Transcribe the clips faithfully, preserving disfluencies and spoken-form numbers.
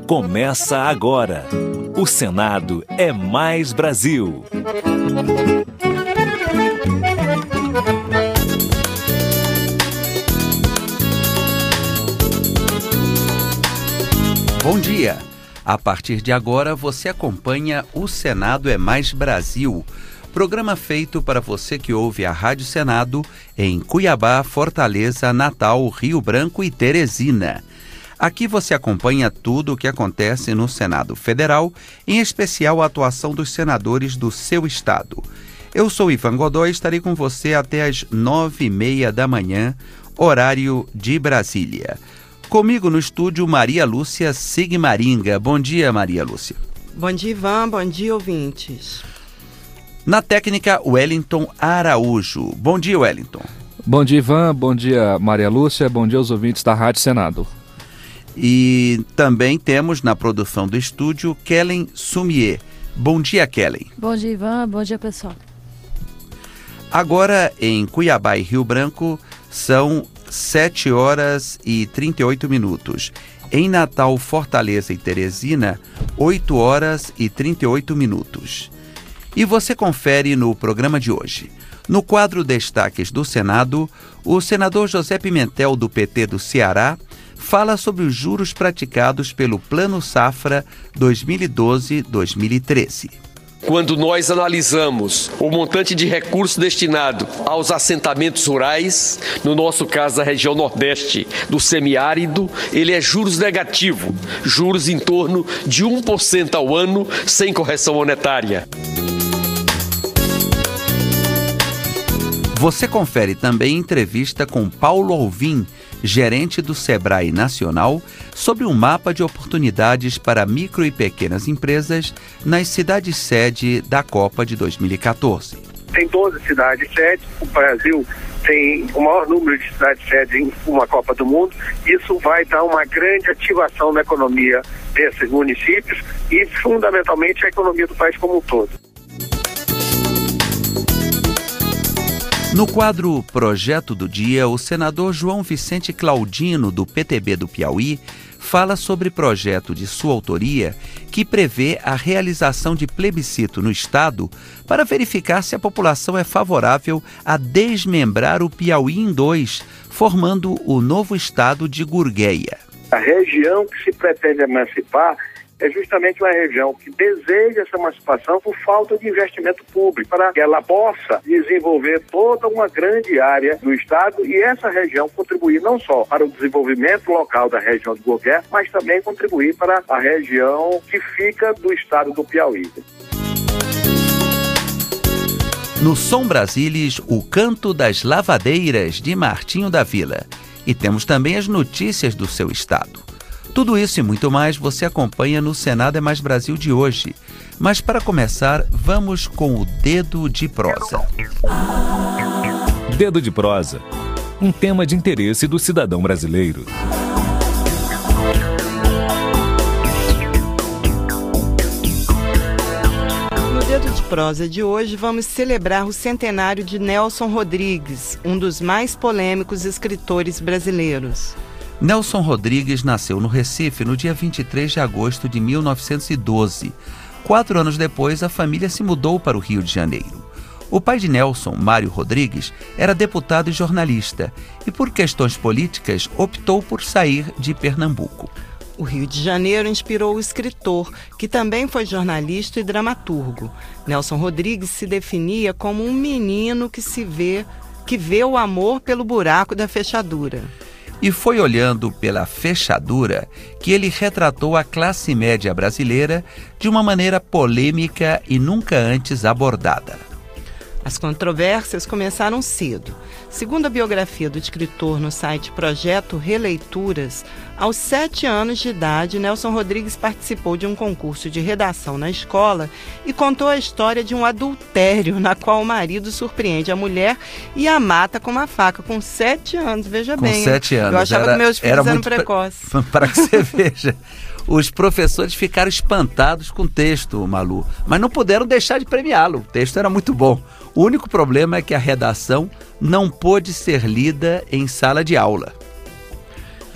Começa agora. O Senado é Mais Brasil. Bom dia! A partir de agora você acompanha O Senado é Mais Brasil, programa feito para você que ouve a Rádio Senado em Cuiabá, Fortaleza, Natal, Rio Branco e Teresina. Aqui você acompanha tudo o que acontece no Senado Federal, em especial a atuação dos senadores do seu estado. Eu sou Ivan Godoy e estarei com você até às nove e meia da manhã, horário de Brasília. Comigo no estúdio, Maria Lúcia Sigmaringa. Bom dia, Maria Lúcia. Bom dia, Ivan. Bom dia, ouvintes. Na técnica, Wellington Araújo. Bom dia, Wellington. Bom dia, Ivan. Bom dia, Maria Lúcia. Bom dia aos ouvintes da Rádio Senado. E também temos na produção do estúdio Kellen Sumier. Bom dia, Kellen. Bom dia, Ivan. Bom dia, pessoal. Agora, em Cuiabá e Rio Branco, são sete horas e trinta e oito minutos. Em Natal, Fortaleza e Teresina, oito horas e trinta e oito minutos. E você confere no programa de hoje. No quadro Destaques do Senado, o senador José Pimentel, do P T do Ceará, fala sobre os juros praticados pelo Plano Safra dois mil e doze a dois mil e treze. Quando nós analisamos o montante de recursos destinado aos assentamentos rurais, no nosso caso da região nordeste do semiárido, ele é juros negativo, juros em torno de um por cento ao ano, sem correção monetária. Você confere também entrevista com Paulo Alvim, gerente do Sebrae Nacional, sobre um mapa de oportunidades para micro e pequenas empresas nas cidades-sede da Copa de dois mil e catorze. Tem doze cidades-sede, o Brasil tem o maior número de cidades-sede em uma Copa do Mundo. Isso vai dar uma grande ativação na economia desses municípios e, fundamentalmente, a economia do país como um todo. No quadro Projeto do Dia, o senador João Vicente Claudino, do P T B do Piauí, fala sobre projeto de sua autoria que prevê a realização de plebiscito no estado para verificar se a população é favorável a desmembrar o Piauí em dois, formando o novo estado de Gurgueia. A região que se pretende emancipar é justamente uma região que deseja essa emancipação por falta de investimento público, para que ela possa desenvolver toda uma grande área do estado e essa região contribuir não só para o desenvolvimento local da região de Gurgueia, mas também contribuir para a região que fica do estado do Piauí. No Som Brasilis, o Canto das Lavadeiras, de Martinho da Vila. E temos também as notícias do seu estado. Tudo isso e muito mais você acompanha no Senado é Mais Brasil de hoje. Mas para começar, vamos com o Dedo de Prosa. Dedo de Prosa, um tema de interesse do cidadão brasileiro. No Dedo de Prosa de hoje, vamos celebrar o centenário de Nelson Rodrigues, um dos mais polêmicos escritores brasileiros. Nelson Rodrigues nasceu no Recife no dia vinte e três de agosto de mil novecentos e doze. Quatro anos depois, a família se mudou para o Rio de Janeiro. O pai de Nelson, Mário Rodrigues, era deputado e jornalista e, por questões políticas, optou por sair de Pernambuco. O Rio de Janeiro inspirou o escritor, que também foi jornalista e dramaturgo. Nelson Rodrigues se definia como um menino que se vê, que vê o amor pelo buraco da fechadura. E foi olhando pela fechadura que ele retratou a classe média brasileira de uma maneira polêmica e nunca antes abordada. As controvérsias começaram cedo. Segundo a biografia do escritor no site Projeto Releituras, aos sete anos de idade, Nelson Rodrigues participou de um concurso de redação na escola e contou a história de um adultério na qual o marido surpreende a mulher e a mata com uma faca, com sete anos, veja com bem. Com sete anos. Eu achava era, que meus filhos era eram muito precoces. Para que você veja. Os professores ficaram espantados com o texto, Malu, mas não puderam deixar de premiá-lo. O texto era muito bom. O único problema é que a redação não pôde ser lida em sala de aula.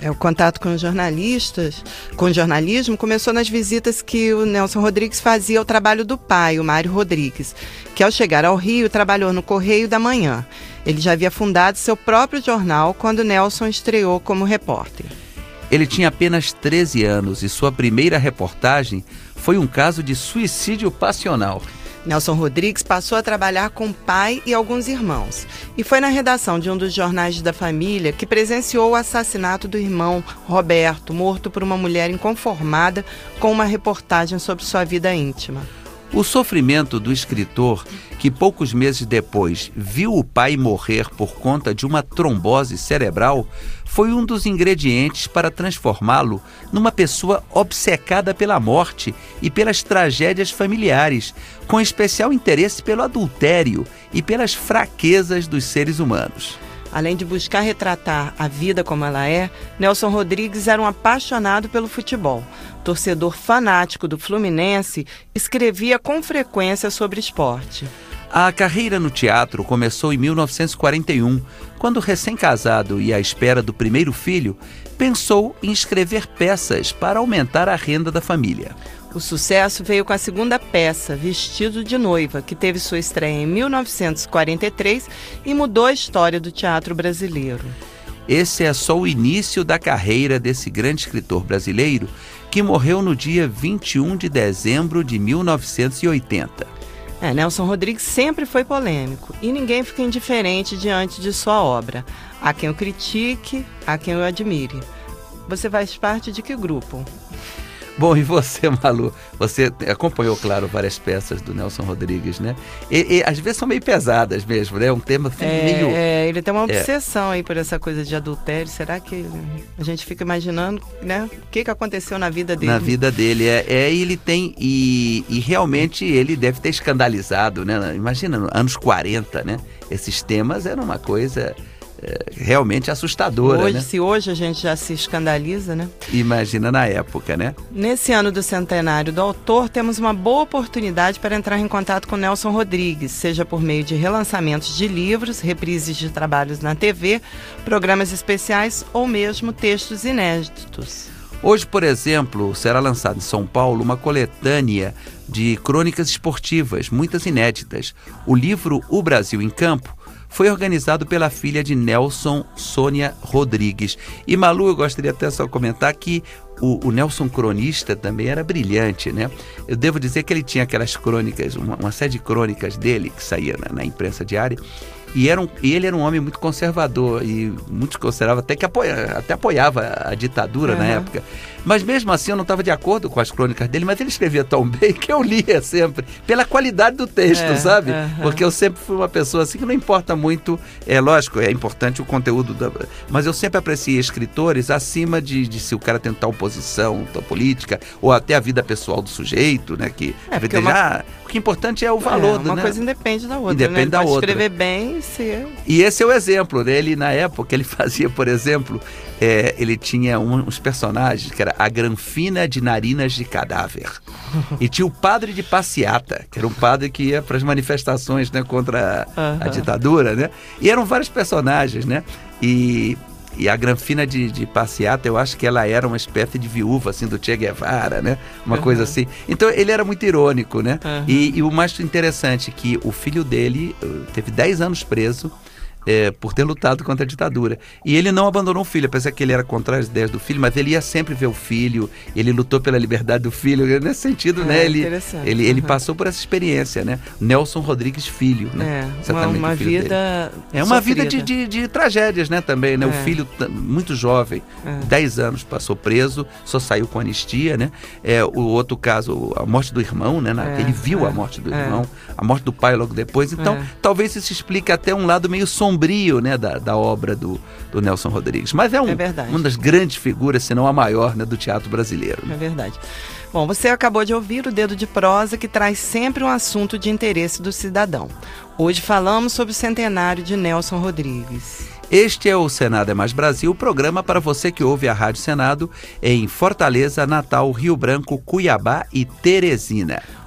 É, o contato com jornalistas, com o jornalismo, começou nas visitas que o Nelson Rodrigues fazia ao trabalho do pai, o Mário Rodrigues, que ao chegar ao Rio trabalhou no Correio da Manhã. Ele já havia fundado seu próprio jornal quando Nelson estreou como repórter. Ele tinha apenas treze anos e sua primeira reportagem foi um caso de suicídio passional. Nelson Rodrigues passou a trabalhar com o pai e alguns irmãos. E foi na redação de um dos jornais da família que presenciou o assassinato do irmão Roberto, morto por uma mulher inconformada com uma reportagem sobre sua vida íntima. O sofrimento do escritor, que poucos meses depois viu o pai morrer por conta de uma trombose cerebral, foi um dos ingredientes para transformá-lo numa pessoa obcecada pela morte e pelas tragédias familiares, com especial interesse pelo adultério e pelas fraquezas dos seres humanos. Além de buscar retratar a vida como ela é, Nelson Rodrigues era um apaixonado pelo futebol. Torcedor fanático do Fluminense, escrevia com frequência sobre esporte. A carreira no teatro começou em mil novecentos e quarenta e um, quando, recém-casado e à espera do primeiro filho, pensou em escrever peças para aumentar a renda da família. O sucesso veio com a segunda peça, Vestido de Noiva, que teve sua estreia em mil novecentos e quarenta e três e mudou a história do teatro brasileiro. Esse é só o início da carreira desse grande escritor brasileiro, que morreu no dia vinte e um de dezembro de mil novecentos e oitenta. É, Nelson Rodrigues sempre foi polêmico e ninguém fica indiferente diante de sua obra. Há quem o critique, há quem o admire. Você faz parte de que grupo? Bom, e você, Malu? Você acompanhou, claro, várias peças do Nelson Rodrigues, né? E, e às vezes são meio pesadas mesmo, né? Um tema assim, é, meio... É, ele tem uma é. obsessão aí por essa coisa de adultério. Será que a gente fica imaginando, né? O que, que aconteceu na vida dele? Na vida dele, é. é ele tem... E, e realmente ele deve ter escandalizado, né? Imagina, nos anos quarenta, né? Esses temas eram uma coisa... É, realmente assustadora, hoje, né? Se hoje a gente já se escandaliza, né? Imagina na época, né? Nesse ano do centenário do autor, temos uma boa oportunidade para entrar em contato com Nelson Rodrigues, seja por meio de relançamentos de livros, reprises de trabalhos na T V, programas especiais ou mesmo textos inéditos. Hoje, por exemplo, será lançada em São Paulo uma coletânea de crônicas esportivas, muitas inéditas. O livro O Brasil em Campo foi organizado pela filha de Nelson, Sônia Rodrigues. E, Malu, eu gostaria até só comentar que o, o Nelson cronista também era brilhante, né? Eu devo dizer que ele tinha aquelas crônicas, uma, uma série de crônicas dele que saía na, na imprensa diária, e, era um, e ele era um homem muito conservador, e muitos consideravam até que apoia, até apoiava a ditadura uhum. na época. Mas mesmo assim eu não estava de acordo com as crônicas dele, mas ele escrevia tão bem que eu lia sempre, pela qualidade do texto, é, sabe? Uhum. Porque eu sempre fui uma pessoa assim que não importa muito, é lógico, é importante o conteúdo, da, mas eu sempre apreciei escritores acima de, de se o cara tentar oposição da política, ou até a vida pessoal do sujeito, né? Que, é, já, uma... o que é importante é o valor. É, uma né? coisa independe da outra, independe né? Ele da pode outra. escrever bem e ser... E esse é o exemplo, né? Ele, na época, ele fazia, por exemplo, é, ele tinha um, uns personagens que era a Granfina de Narinas de Cadáver. E tinha o Padre de Passeata, que era um padre que ia para as manifestações, né, contra a, uhum. a ditadura, né? E eram vários personagens, né? E... E a Granfina de, de Passeata, eu acho que ela era uma espécie de viúva, assim, do Che Guevara, né? Uma uhum. coisa assim. Então, ele era muito irônico, né? Uhum. E, e o mais interessante é que o filho dele teve dez anos preso é, por ter lutado contra a ditadura. E ele não abandonou o filho, apesar que ele era contra as ideias do filho, mas ele ia sempre ver o filho, ele lutou pela liberdade do filho. Nesse sentido, é, né? Ele, ele, uhum. ele passou por essa experiência, né? Nelson Rodrigues Filho, né? É, uma, uma vida É uma sofrida. vida de, de, de tragédias, né? Também, né? É. O filho, muito jovem, é. dez anos, passou preso, só saiu com anistia, né? É, o outro caso, a morte do irmão, né? É. Ele viu é. a morte do irmão, é. a morte do pai logo depois. Então, é. talvez isso explique até um lado meio sombrio sombrio, né, da, da obra do, do Nelson Rodrigues. Mas é, um, é uma das grandes figuras, se não a maior, né, do teatro brasileiro. É verdade. Bom, você acabou de ouvir o Dedo de Prosa, que traz sempre um assunto de interesse do cidadão. Hoje falamos sobre o centenário de Nelson Rodrigues. Este é o Senado é Mais Brasil, programa para você que ouve a Rádio Senado em Fortaleza, Natal, Rio Branco, Cuiabá e Teresina.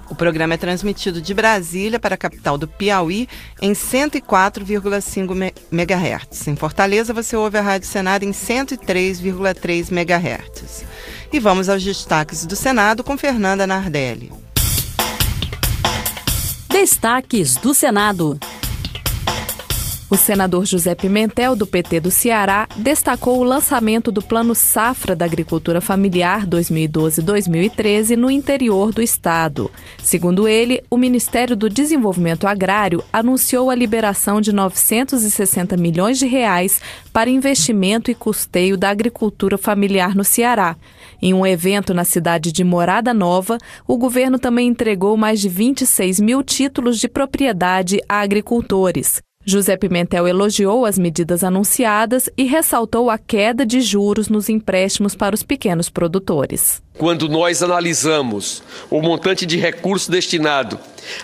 O programa é transmitido de Brasília para a capital do Piauí em cento e quatro vírgula cinco megahertz. Em Fortaleza, você ouve a Rádio Senado em cento e três vírgula três megahertz. E vamos aos destaques do Senado com Fernanda Nardelli. Destaques do Senado. O senador José Pimentel, do P T do Ceará, destacou o lançamento do Plano Safra da Agricultura Familiar dois mil e doze a dois mil e treze no interior do estado. Segundo ele, o Ministério do Desenvolvimento Agrário anunciou a liberação de novecentos e sessenta milhões de reais para investimento e custeio da agricultura familiar no Ceará. Em um evento na cidade de Morada Nova, o governo também entregou mais de vinte e seis mil títulos de propriedade a agricultores. José Pimentel elogiou as medidas anunciadas e ressaltou a queda de juros nos empréstimos para os pequenos produtores. Quando nós analisamos o montante de recursos destinado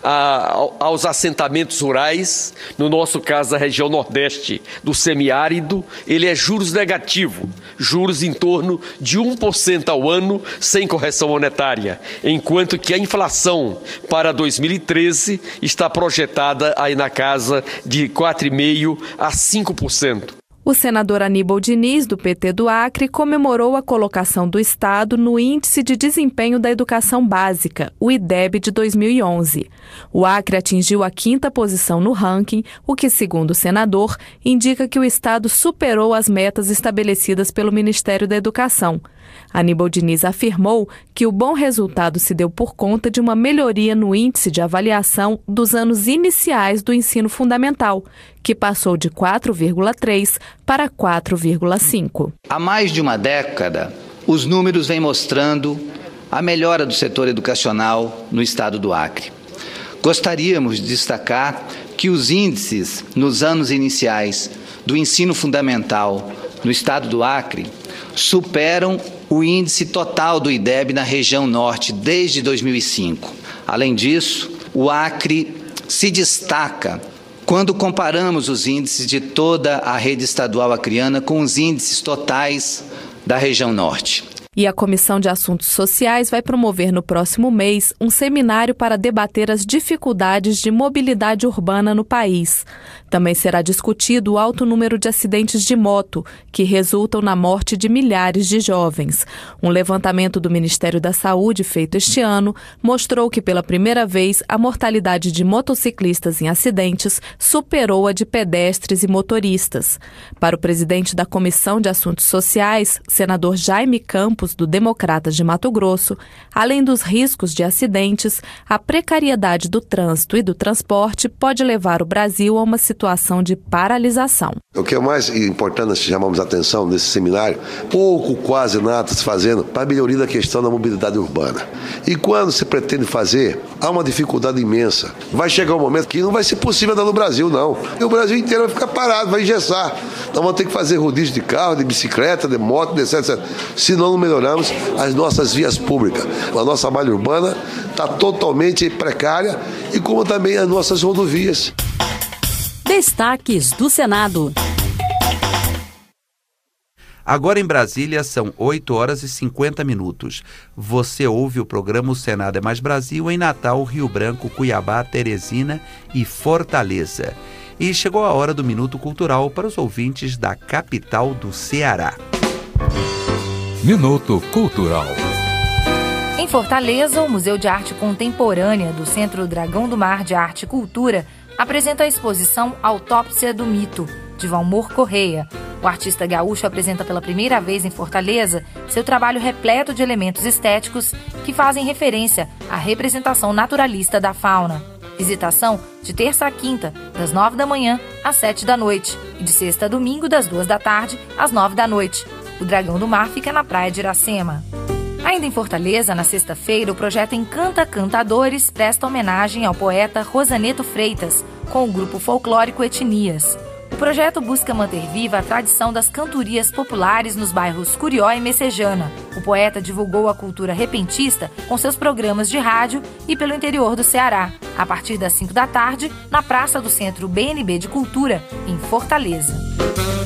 a, aos assentamentos rurais, no nosso caso da região nordeste do semiárido, ele é juros negativo, juros em torno de um por cento ao ano sem correção monetária, enquanto que a inflação para dois mil e treze está projetada aí na casa de quatro vírgula cinco por cento a cinco por cento. O senador Aníbal Diniz, do P T do Acre, comemorou a colocação do Estado no Índice de Desempenho da Educação Básica, o I D E B de dois mil e onze. O Acre atingiu a quinta posição no ranking, o que, segundo o senador, indica que o Estado superou as metas estabelecidas pelo Ministério da Educação. Aníbal Diniz afirmou que o bom resultado se deu por conta de uma melhoria no índice de avaliação dos anos iniciais do ensino fundamental, que passou de quatro vírgula três para quatro vírgula cinco. Há mais de uma década, os números vêm mostrando a melhora do setor educacional no estado do Acre. Gostaríamos de destacar que os índices nos anos iniciais do ensino fundamental no estado do Acre superam o índice total do I D E B na região norte desde dois mil e cinco. Além disso, o Acre se destaca quando comparamos os índices de toda a rede estadual acreana com os índices totais da região norte. E a Comissão de Assuntos Sociais vai promover no próximo mês um seminário para debater as dificuldades de mobilidade urbana no país. Também será discutido o alto número de acidentes de moto, que resultam na morte de milhares de jovens. Um levantamento do Ministério da Saúde feito este ano mostrou que, pela primeira vez, a mortalidade de motociclistas em acidentes superou a de pedestres e motoristas. Para o presidente da Comissão de Assuntos Sociais, senador Jaime Campos, do Democratas de Mato Grosso, além dos riscos de acidentes, a precariedade do trânsito e do transporte pode levar o Brasil a uma situação de paralisação. O que é mais importante nós chamamos a atenção nesse seminário, pouco, quase nada se fazendo para a melhoria da questão da mobilidade urbana. E quando se pretende fazer, há uma dificuldade imensa. Vai chegar um momento que não vai ser possível andar no Brasil, não. E o Brasil inteiro vai ficar parado, vai engessar. Nós vamos ter que fazer rodízio de carro, de bicicleta, de moto, de etcétera. Se não melhoramos as nossas vias públicas. A nossa malha urbana está totalmente precária e como também as nossas rodovias. Destaques do Senado. Agora em Brasília são oito horas e cinquenta minutos. Você ouve o programa O Senado é Mais Brasil em Natal, Rio Branco, Cuiabá, Teresina e Fortaleza. E chegou a hora do Minuto Cultural para os ouvintes da capital do Ceará. Minuto Cultural. Em Fortaleza, o Museu de Arte Contemporânea do Centro Dragão do Mar de Arte e Cultura apresenta a exposição Autópsia do Mito, de Valmor Correia. O artista gaúcho apresenta pela primeira vez em Fortaleza seu trabalho repleto de elementos estéticos que fazem referência à representação naturalista da fauna. Visitação de terça a quinta, das nove da manhã às sete da noite, e de sexta a domingo, das duas da tarde às nove da noite. O Dragão do Mar fica na praia de Iracema. Ainda em Fortaleza, na sexta-feira, o projeto Encanta Cantadores presta homenagem ao poeta Rosaneto Freitas, com o grupo folclórico Etnias. O projeto busca manter viva a tradição das cantorias populares nos bairros Curió e Messejana. O poeta divulgou a cultura repentista com seus programas de rádio e pelo interior do Ceará, a partir das cinco da tarde, na Praça do Centro B N B de Cultura, em Fortaleza.